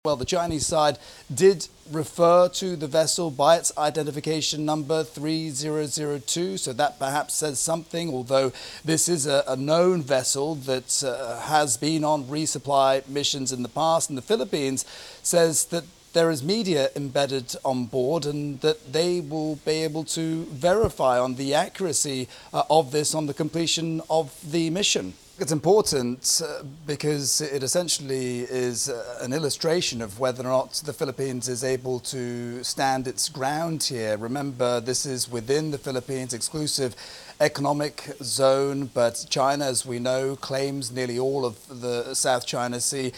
Well, the Chinese side did refer to the vessel by its identification number 3002, so that perhaps says something, although this is a known vessel that has been on resupply missions in the past. And the Philippines says that there is media embedded on board and that they will be able to verify on the accuracy of this on the completion of the mission. It's important because it essentially is an illustration of whether or not the Philippines is able to stand its ground here. Remember, this is within the Philippines' exclusive economic zone, but China, as we know, claims nearly all of the South China Sea.